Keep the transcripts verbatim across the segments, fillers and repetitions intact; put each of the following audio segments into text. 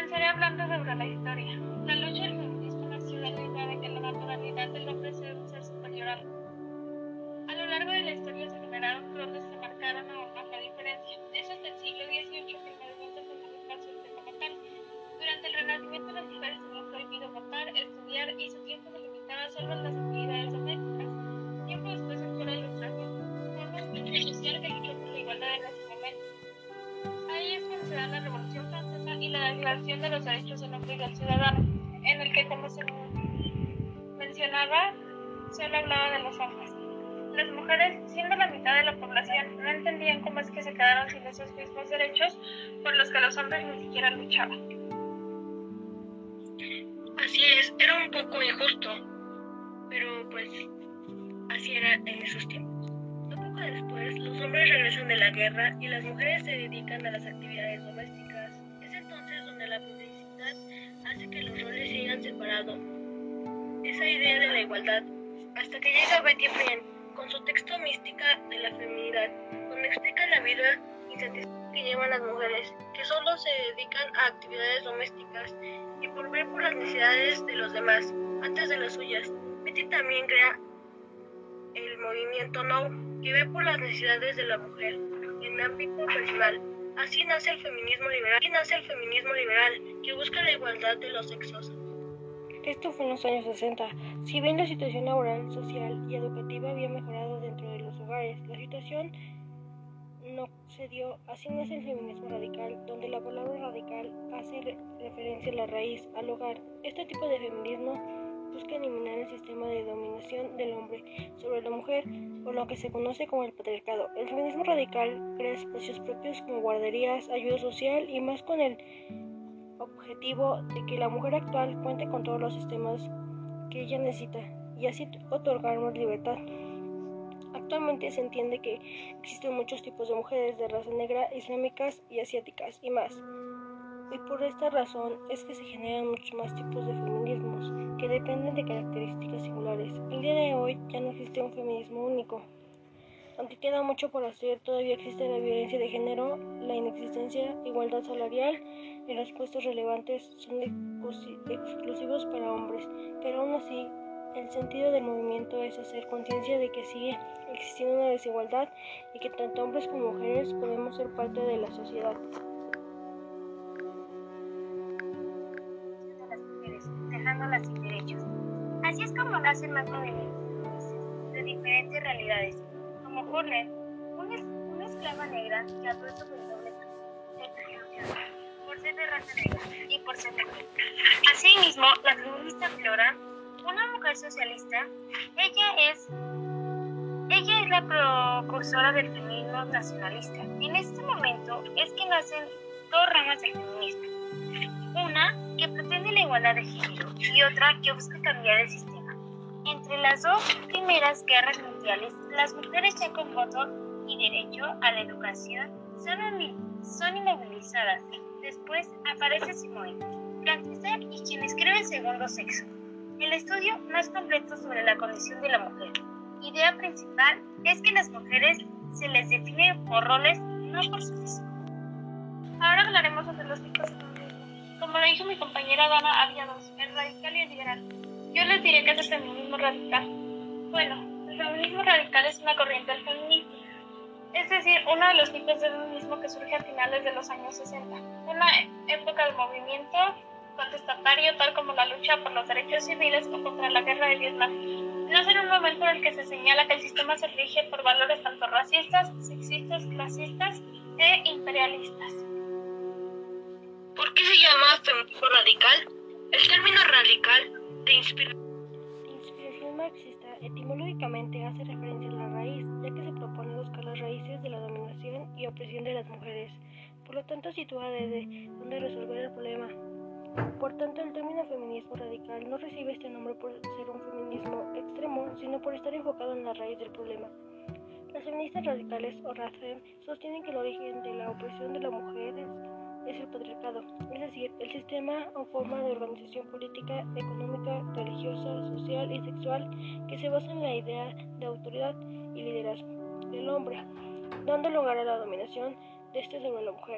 Comenzaré hablando sobre la historia. La lucha del feminismo nació de la idea de que la naturalidad del hombre es un ser superior al hombre. A lo largo de la historia se generaron roles que marcaron aún más la diferencia. Es hasta el siglo dieciocho que el movimiento feminista surge como tal. Durante el Renacimiento las mujeres tenían prohibido votar, estudiar y su tiempo se limitaba solo a las actividades domésticas. Tiempo después entró la Ilustración, un movimiento social que luchó por la igualdad en ese momento. Ahí es cuando se da la Revolución Francesa y la Declaración de los Derechos del Hombre y del Ciudadano, en el que, como se mencionaba, solo hablaba de los hombres. Las mujeres, siendo la mitad de la población, no entendían cómo es que se quedaron sin esos mismos derechos por los que los hombres ni siquiera luchaban. Así es, era un poco injusto, pero pues así era en esos tiempos. Poco después, los hombres regresan de la guerra y las mujeres se dedican a las actividades domésticas. Es entonces donde la publicidad hace que los roles sigan separados. Esa idea de la igualdad, hasta que llega Betty Friedan con su texto Mística de la Feminidad, donde explica la vida insatisfactoria que llevan las mujeres, que solo se dedican a actividades domésticas y por ver por las necesidades de los demás, antes de las suyas. Betty también crea el movimiento No, que ve por las necesidades de la mujer en ámbito personal. Así nace el feminismo liberal, así nace el feminismo liberal, que busca la igualdad de los sexos. Esto fue en los años sesenta. Si bien la situación laboral, social y educativa había mejorado dentro de los hogares, la situación no se dio. Así nace el feminismo radical, donde la palabra radical hace re- referencia a la raíz, al hogar. Este tipo de feminismo busca eliminar el sistema de dominación del hombre sobre la mujer, o lo que se conoce como el patriarcado. El feminismo radical crea espacios propios como guarderías, ayuda social y más, con el objetivo de que la mujer actual cuente con todos los sistemas que ella necesita y así otorgar más libertad. Actualmente se entiende que existen muchos tipos de mujeres de raza negra, islámicas y asiáticas y más. Y por esta razón es que se generan muchos más tipos de feminismos que dependen de características singulares. El día de hoy ya no existe un feminismo único. Aunque queda mucho por hacer, todavía existe la violencia de género, la inexistencia, igualdad salarial y los puestos relevantes son exclusivos para hombres. Pero aún así, el sentido del movimiento es hacer conciencia de que sigue existiendo una desigualdad y que tanto hombres como mujeres podemos ser parte de la sociedad. De las mujeres, dejándolas sin derechos. Así es como nacen más movimientos de diferentes realidades, como Hurler, una, una esclava negra que ató sobre el doble por ser de raza negra y por ser mujer. Asimismo, la feminista Flora, una mujer socialista, ella es ella es la precursora del feminismo nacionalista. En este momento es que nacen dos ramas del feminismo, una que pretende la igualdad de género y otra que busca cambiar el sistema. Entre las dos primeras guerras mundiales, las mujeres ya con voto y derecho a la educación son, son inmovilizadas. Después aparece Simone Francesa y quien escribe El segundo sexo, el estudio más completo sobre la condición de la mujer. Idea principal es que las mujeres se les define por roles, no por su físico. Ahora hablaremos sobre los tipos de feminismo. Como lo dijo mi compañera Dana, había dos, el radical y el liberal. Yo les diré que es el feminismo radical. Bueno, el feminismo radical es una corriente del feminismo, es decir, uno de los tipos de feminismo que surge a finales de los años sesenta, una época de movimiento contestatario tal como la lucha por los derechos civiles o contra la guerra de Vietnam. Nace en un momento en el que se señala que el sistema se rige por valores tanto racistas, sexistas, clasistas e imperialistas. ¿Por qué se llama feminismo radical? El término radical de inspiración inspiración marxista etimológicamente hace referencia a la raíz, ya que se propone buscar las raíces de la dominación y opresión de las mujeres. Por lo tanto, sitúa desde dónde resolver el problema. Por tanto, el término feminismo radical no recibe este nombre por ser un feminismo extremo, sino por estar enfocado en la raíz del problema. Las feministas radicales o RADFEM sostienen que el origen de la opresión de las mujeres es el patriarcado, es decir, el sistema o forma de organización política, económica, religiosa, social y sexual que se basa en la idea de autoridad y liderazgo del hombre, dando lugar a la dominación de este sobre la mujer.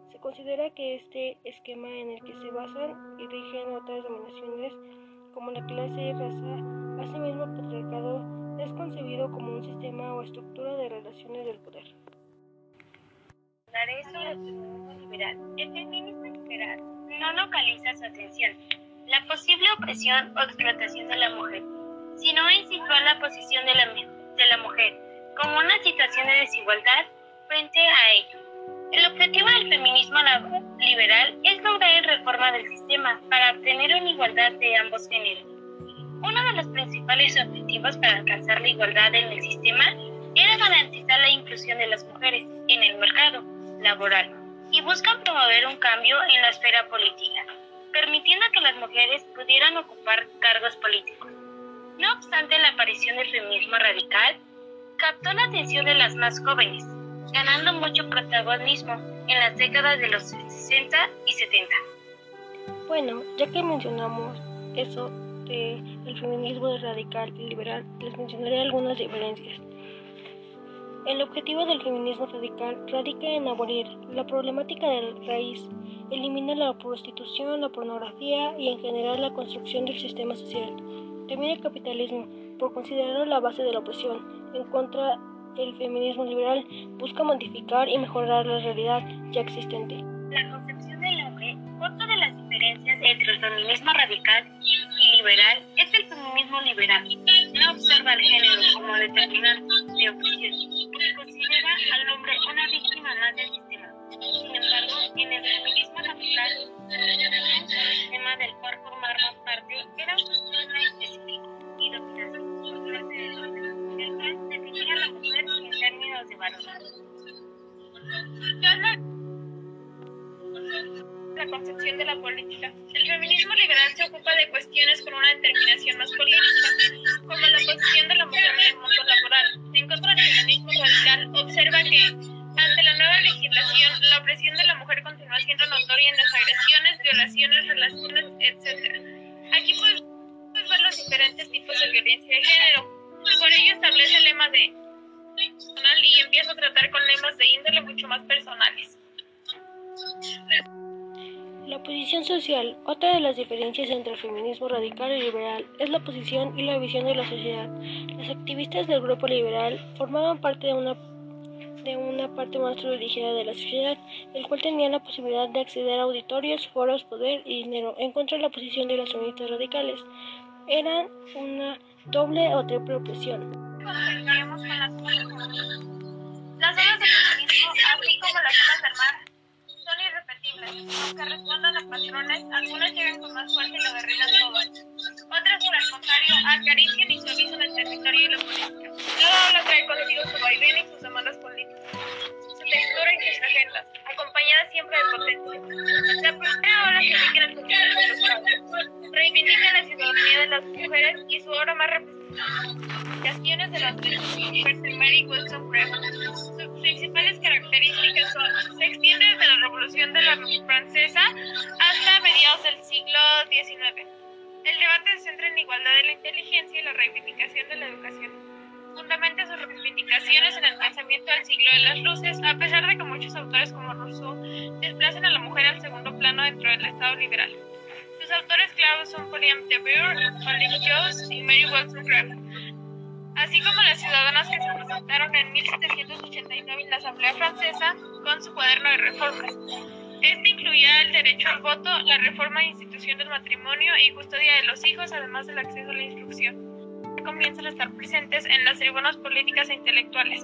Se considera que este esquema en el que se basan y rigen otras dominaciones como la clase y raza, asimismo el patriarcado, es concebido como un sistema o estructura de relaciones del poder. Hablaré sobre el feminismo liberal. El feminismo liberal no localiza su atención la posible opresión o explotación de la mujer, sino en situar la posición de la, de la mujer como una situación de desigualdad frente a ello. El objetivo del feminismo liberal es lograr la reforma del sistema para obtener una igualdad de ambos géneros. Uno de los principales objetivos para alcanzar la igualdad en el sistema era garantizar la inclusión de las mujeres en el mercado laboral y buscan promover un cambio en la esfera política, permitiendo que las mujeres pudieran ocupar cargos políticos. No obstante, la aparición del feminismo radical captó la atención de las más jóvenes, ganando mucho protagonismo en las décadas de los sesenta y setenta. Bueno, ya que mencionamos eso de el feminismo radical y liberal, les mencionaré algunas diferencias. El objetivo del feminismo radical radica en abolir la problemática de raíz, eliminar la prostitución, la pornografía y en general la construcción del sistema social. También el capitalismo, por considerarlo la base de la opresión. En contra, el feminismo liberal busca modificar y mejorar la realidad ya existente. La concepción del hombre, otra de las diferencias entre el feminismo radical y liberal, es el feminismo liberal. No observa al género como determinante de opresión, porque considera al hombre una víctima más del sistema. Sin embargo, en el feminismo radical, el tema del cual formaban parte era un sistema específico y dominación por parte del hombre, el cual definía a la mujer en términos de valor. La concepción de la política. El feminismo liberal se ocupa de cuestiones con una determinación más política, como la posición de la mujer en el mundo laboral. En contra del feminismo radical, observa que, ante la nueva legislación, la opresión de la mujer continúa siendo notoria en las agresiones, violaciones, relaciones, etcétera. Aquí puedes, puedes ver los diferentes tipos de violencia de género. Por ello establece lemas de personal y empieza a tratar con lemas de índole mucho más personales. La posición social. Otra de las diferencias entre el feminismo radical y liberal es la posición y la visión de la sociedad. Las activistas del grupo liberal formaban parte de una, de una parte más privilegiada de la sociedad, el cual tenía la posibilidad de acceder a auditorios, foros, poder y dinero. En contra de la posición de las feministas radicales, eran una doble o triple opresión. Continuemos con las olas. Las olas del feminismo, así como las olas del mar, son irrepetibles, aunque respondan a patrones, algunas llegan con más fuerza y lo derriban todo. Otras, por el contrario, acarician y suavizan el territorio y la política. Cada ola trae consigo su vaivén y sus demandas políticas, su textura y sus agendas, acompañada siempre de potencia. La primera ola que rige el feminismo de los padres reivindica la ciudadanía de las mujeres y su obra más representaciones de las mujeres de Mary Wollstonecraft. Sus principales características son: se extiende desde la Revolución de la Francesa hasta mediados del siglo diecinueve. El debate se centra en la igualdad de la inteligencia y la reivindicación de la educación. Fundamenta sus reivindicaciones en el pensamiento del siglo de las luces, a pesar de que muchos autores como Rousseau desplazan a la mujer al segundo plano dentro del Estado liberal. Sus autores claves son William de Burgh, Olive Jones y Mary Wollstonecraft, así como las ciudadanas que se presentaron en mil setecientos ochenta y nueve en la Asamblea Francesa con su cuaderno de reformas. Este incluía el derecho al voto, la reforma e institución del matrimonio y custodia de los hijos, además del acceso a la instrucción. Comienzan a estar presentes en las tribunas políticas e intelectuales.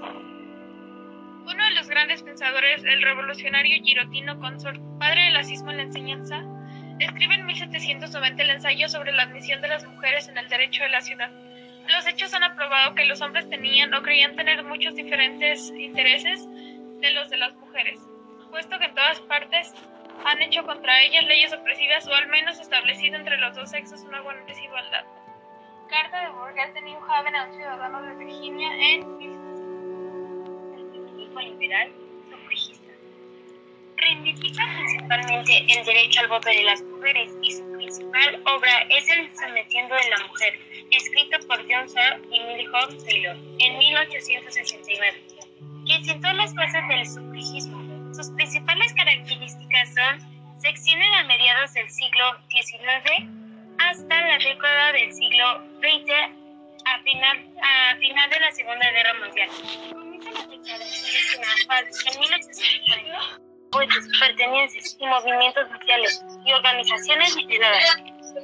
Uno de los grandes pensadores, el revolucionario Girotino Consort, padre del nazismo en la enseñanza, escribe en mil setecientos noventa el ensayo sobre la admisión de las mujeres en el derecho de la ciudad. Los hechos han probado que los hombres tenían o creían tener muchos diferentes intereses de los de las mujeres, puesto que en todas partes han hecho contra ellas leyes opresivas o al menos establecido entre los dos sexos una buena desigualdad. Carta de Burgess de New Haven a un ciudadano de Virginia en mil setecientos. El feminismo liberal sufragista reivindica principalmente el derecho al voto de las mujeres y su principal obra es El sometiendo de la mujer, escrito por John Searle y Millie Taylor en mil ochocientos sesenta y nueve, que sentó las bases del sufragismo. Sus principales características son: se extienden a mediados del siglo diecinueve hasta la década del siglo veinte, a final, a final de la Segunda Guerra Mundial. Comienzan las declaraciones de la paz en mil ochocientos cuarenta. Poetas, pertenencias y movimientos sociales y organizaciones literarias.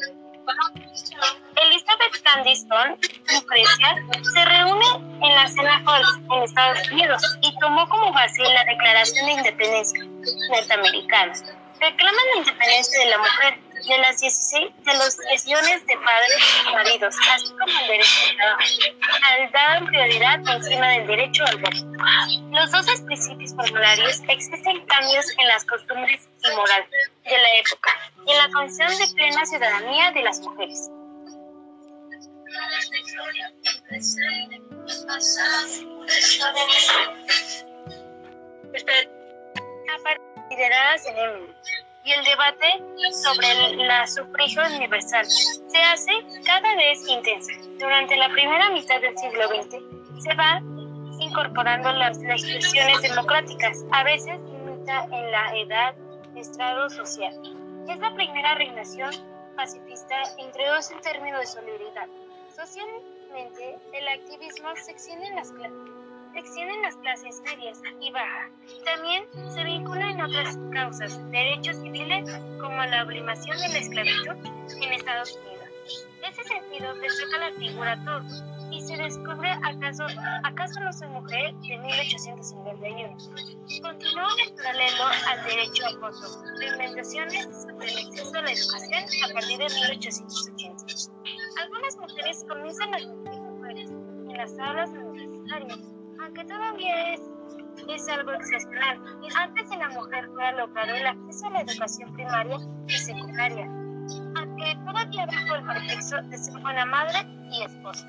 Elizabeth Cady Stanton, Lucrecia, se reúne en la Cena Halls en Estados Unidos y tomó como base la Declaración de Independencia norteamericana. Reclaman la independencia de la mujer, de las dieciséis de los millones de padres y maridos, así como el derecho al trabajo, al dar prioridad encima del derecho al voto. Los doce principios formularios existen cambios en las costumbres y moral de la época y en la condición de plena ciudadanía de las mujeres. Consideradas en el y el debate sobre el la sufragio universal se hace cada vez intensa. Durante la primera mitad del siglo veinte se van incorporando las legislaciones democráticas, a veces limita en la edad de estrado social. Es la primera reinación pacifista e introduce un término de solidaridad. Socialmente, el activismo se extiende en las clases. Se extiende en las clases medias y bajas. También se vincula en otras causas, derechos civiles como la abolición de la esclavitud en Estados Unidos. En ese sentido, destaca la figura Thor y se descubre acaso, acaso no soy mujer de mil ochocientos cincuenta y uno. Continúa en paralelo al derecho al voto, reinventaciones sobre el acceso a la educación a partir de mil ochocientos ochenta. Algunas mujeres comienzan a sentir mujeres en las aulas universitarias, aunque todavía es, es algo excepcional. Antes de la mujer pueda lograr el acceso a la educación primaria y secundaria, aunque todavía bajo el pretexto de ser buena madre y esposa.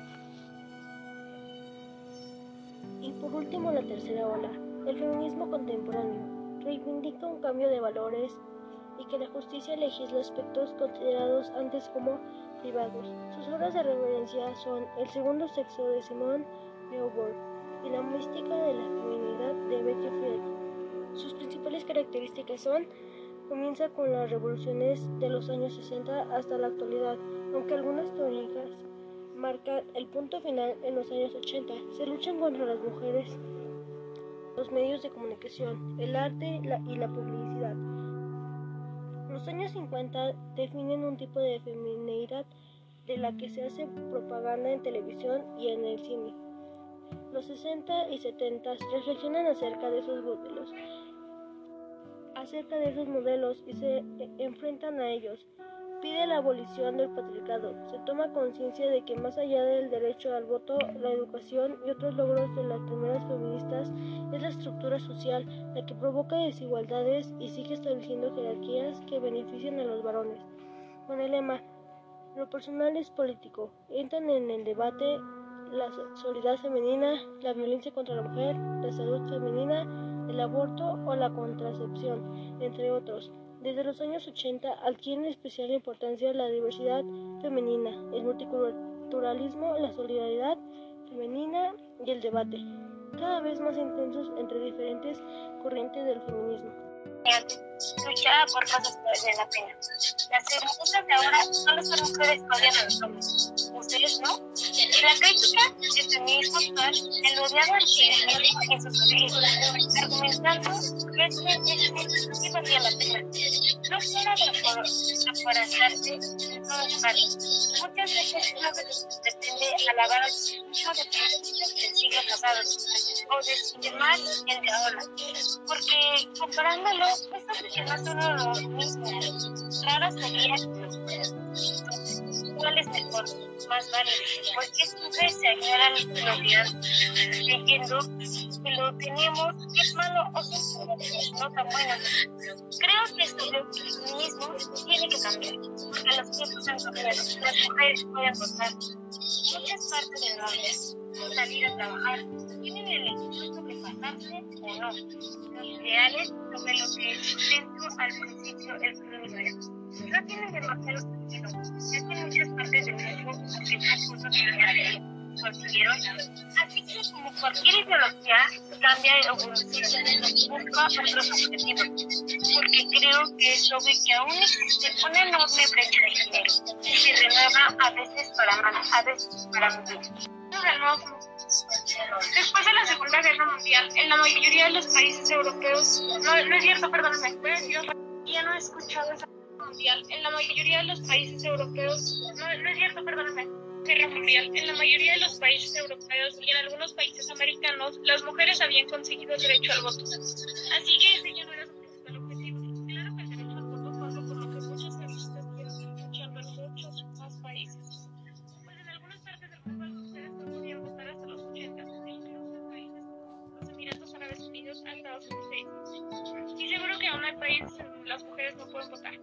Y por último, la tercera ola, el feminismo contemporáneo, reivindica un cambio de valores y que la justicia legisla aspectos considerados antes como privados. Sus obras de referencia son El segundo sexo de Simone de Beauvoir y La mística de la feminidad de Betty Friedan. Sus principales características son: comienza con las revoluciones de los años sesenta hasta la actualidad, aunque algunas teóricas marcan el punto final en los años ochenta. Se luchan contra las mujeres, los medios de comunicación, el arte la, y la publicidad. Los años cincuenta definen un tipo de femineidad de la que se hace propaganda en televisión y en el cine. Los sesenta y setenta reflexionan acerca de esos modelos, acerca de esos modelos y se enfrentan a ellos. Pide la abolición del patriarcado. Se toma conciencia de que más allá del derecho al voto, la educación y otros logros de las primeras feministas es la estructura social la que provoca desigualdades y sigue estableciendo jerarquías que benefician a los varones. Con el lema "Lo personal es político", entran en el debate la solidaridad femenina, la violencia contra la mujer, la salud femenina, el aborto o la contracepción, entre otros. Desde los años ochenta adquieren especial importancia la diversidad femenina, el multiculturalismo, la solidaridad femenina y el debate, cada vez más intensos entre diferentes corrientes del feminismo. Luchaba por cosas que valen la pena. Las feministas de ahora solo son mujeres que odian a los hombres. ¿Ustedes no? La crítica del feminismo actual elogiaba al feminismo en sus orígenes, argumentando que es que sí valía la pena. No fuera de acorazarse en todas partes. Muchas veces no se pretende alabar al feminismo de principios del siglo pasado o desestimar el de ahora, porque comparándolo, esto que no son lo mismo. Raro sería cuál es mejor, más válido, porque siempre se añora lo que han creyendo que lo tenemos es malo o no tan bueno. Creo que esto del feminismo tiene que cambiar, porque los tiempos han cambiado. Las mujeres pueden votar en muchas partes del mundo, salir a trabajar, tienen el elección sobre casarse o no. Los ideales sobre lo que sustentó al principio el feminismo no tienen demasiado sentido, ya que en muchas partes del mundo el concurso se realiza. considero yo. Así que, como cualquier ideología, cambia y evoluciona y busca otros objetivos, porque creo que es obvio que aún existe una enorme brecha de género que se renueva a veces para mal, a veces para bien. Después de la Segunda Guerra Mundial, en la mayoría de los países europeos, no, no es cierto, perdóname, voy a decir otra vez. Ya no he escuchado esa Guerra Mundial. En la mayoría de los países europeos, no, no es cierto, perdóname. Guerra Mundial. En la mayoría de los países europeos y en algunos países americanos, las mujeres habían conseguido el derecho al voto. Así que ese ya no era su principal objetivo. Claro que el derecho al voto fue algo por lo que muchas feministas estuvieron luchando en muchos más países. Pues en algunas partes del mundo las mujeres no podían votar hasta los ochenta, e incluso en países como los Emiratos Árabes Unidos hasta los dieciséis. Y seguro que aún hay países en donde las mujeres no pueden votar.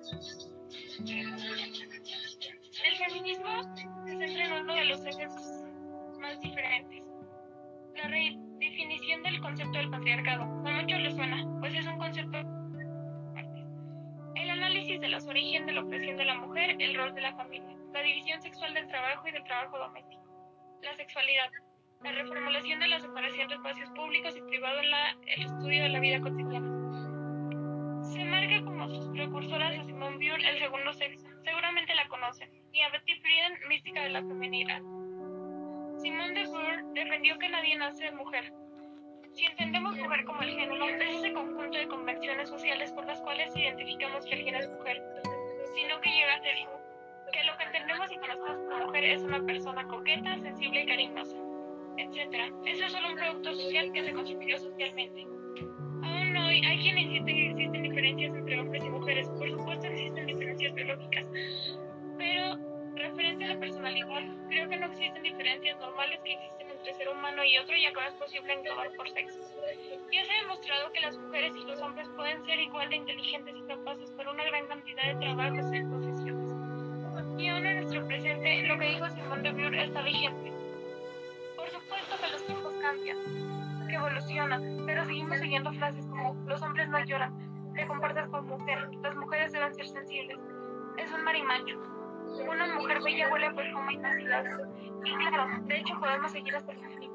El feminismo se centra en uno de los ejes más diferentes: la redefinición del concepto del patriarcado. A muchos les suena, pues es un concepto de partes. El análisis de los orígenes de la opresión de la mujer, el rol de la familia, la división sexual del trabajo y del trabajo doméstico, la sexualidad, la reformulación de la separación de espacios públicos y privados en la, el estudio de la vida cotidiana. Se marca como sus precursoras a Simone Weil, el segundo sexo. Seguramente la conocen. Y a Betty Friedan, mística de la feminidad. Simone de Beauvoir defendió que nadie nace de mujer. Si entendemos mujer como el género, es ese conjunto de convenciones sociales por las cuales identificamos que alguien es mujer, sino que llega a ser que lo que entendemos y conocemos como mujer es una persona coqueta, sensible y cariñosa, etcétera. Eso es solo un producto social que se construyó socialmente. Aún hoy hay quienes insisten que existen diferencias entre hombres y mujeres. Por supuesto existen diferencias biológicas, pero referente a la personalidad, creo que no existen diferencias normales que existen entre ser humano y otro, ya que no es posible englobar por sexo. Ya se ha demostrado que las mujeres y los hombres pueden ser igual de inteligentes y capaces por una gran cantidad de trabajos y profesiones. Y aún en nuestro presente, lo que dijo Simone de Beauvoir está vigente. Por supuesto que los tiempos cambian, que evolucionan, pero seguimos oyendo frases como: los hombres no lloran, te comportas como mujer, las mujeres deben ser sensibles, es un marimacho, una mujer bella huele a perfume y necesidad. Y claro, de hecho podemos seguir hasta el infinito.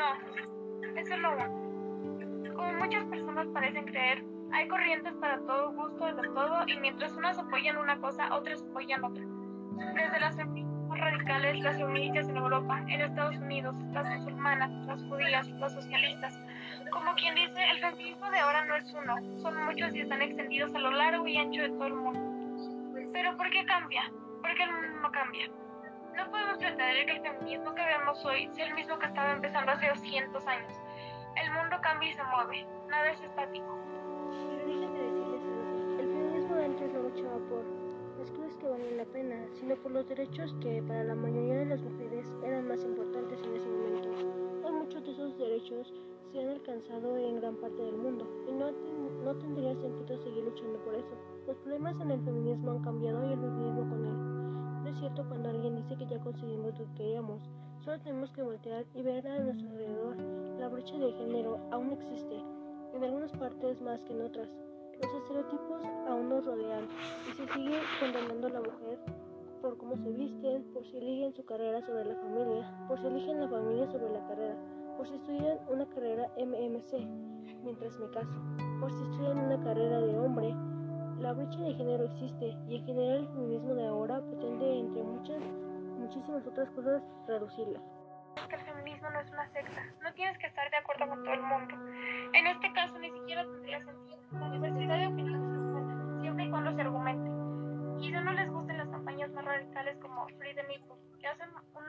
No, es solo uno. Como muchas personas parecen creer, hay corrientes para todo gusto de todo, y mientras unas apoyan una cosa, otras apoyan otra. Desde las feministas radicales, las feministas en Europa, en Estados Unidos, las musulmanas, las judías, las socialistas. Como quien dice, el feminismo de ahora no es uno, son muchos y están extendidos a lo largo y ancho de todo el mundo. Pero ¿por qué cambia? ¿Por qué el mundo no cambia? No podemos pretender que el feminismo que vemos hoy sea el mismo que estaba empezando hace doscientos años. El mundo cambia y se mueve, nada es estático. Pero déjenme decirles algo, el feminismo de antes no luchaba por las cosas que valían la pena, sino por los derechos que para la mayoría de las mujeres eran más importantes en ese momento. Hoy muchos de esos derechos se han alcanzado en gran parte del mundo, y no, ten, no tendría sentido seguir luchando por eso. Los problemas en el feminismo han cambiado y el feminismo con él. No es cierto cuando alguien dice que ya conseguimos lo que queríamos. Solo tenemos que voltear y ver a nuestro alrededor. La brecha de género aún existe, en algunas partes más que en otras. Los estereotipos aún nos rodean y se sigue condenando a la mujer por cómo se visten, por si eligen su carrera sobre la familia, por si eligen la familia sobre la carrera, por si estudian una carrera M M C mientras me caso, por si estudian una carrera de hombre. La brecha de género existe y en general el feminismo de ahora pretende, entre muchas, muchísimas otras cosas, reducirla. Que el feminismo no es una secta, no tienes que estar de acuerdo con todo el mundo. En este caso ni siquiera tendría sentido. La diversidad de opiniones es buena, siempre y cuando se argumente. Quizá no les gusten las campañas más radicales como Free the Nipple, que hacen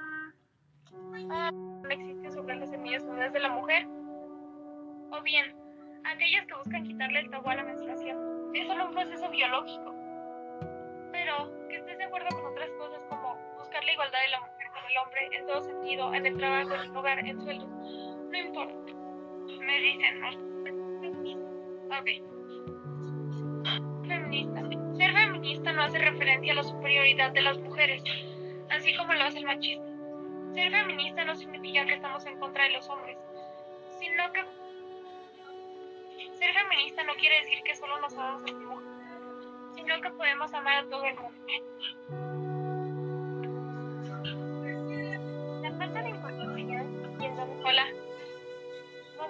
un ah, no existe sobre las semillas nudas de la mujer, o bien aquellas que buscan quitarle el tabú a la menstruación. Es solo un proceso biológico, pero que estés de acuerdo con otras cosas como buscar la igualdad de la mujer con el hombre en todo sentido, en el trabajo, en el hogar, en sueldos, no importa. Me dicen, ¿no? Ok. Feminista. Ser feminista no hace referencia a la superioridad de las mujeres, así como lo hace el machismo. Ser feminista no significa que estamos en contra de los hombres, sino que ser feminista no quiere decir que solo nos amamos a las mujeres, sino que podemos amar a todo el mundo. La falta de importancia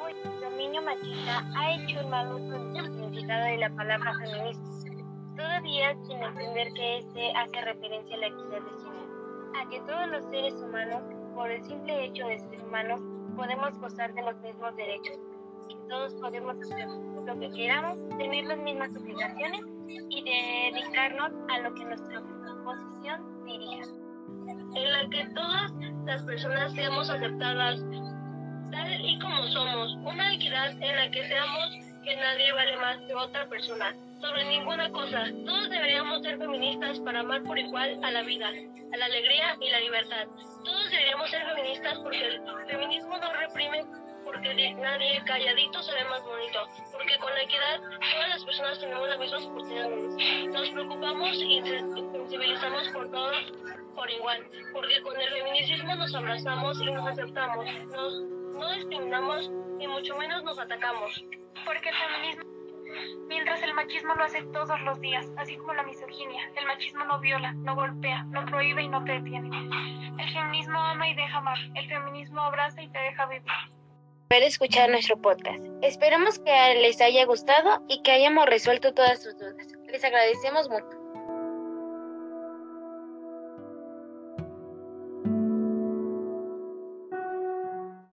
el dominio machista ha hecho un mal uso del significado de la palabra feminista, todavía sin entender que este hace referencia a la equidad de género, a que todos los seres humanos, por el simple hecho de ser humanos, podemos gozar de los mismos derechos, que todos podemos hacer lo que queramos, tener las mismas obligaciones y dedicarnos a lo que nuestra posición dirija, en la que todas las personas seamos aceptadas tal y como somos, una equidad en la que seamos que nadie vale más que otra persona, sobre ninguna cosa. Todos deberíamos ser feministas para amar por igual a la vida, a la alegría y la libertad. Todos deberíamos ser feministas porque el feminismo no reprime, porque de nadie calladito se ve más bonito, porque con la equidad todas las personas tenemos las mismas oportunidades. Nos preocupamos y sensibilizamos por todos por igual, porque con el feminismo nos abrazamos y nos aceptamos, nos, no discriminamos y mucho menos nos atacamos. Porque el feminismo, mientras el machismo lo hace todos los días, así como la misoginia, el machismo no viola, no golpea, no prohíbe y no te detiene. El feminismo ama y deja amar, el feminismo abraza y te deja vivir. Por escuchar nuestro podcast. Esperamos que les haya gustado y que hayamos resuelto todas sus dudas. Les agradecemos mucho.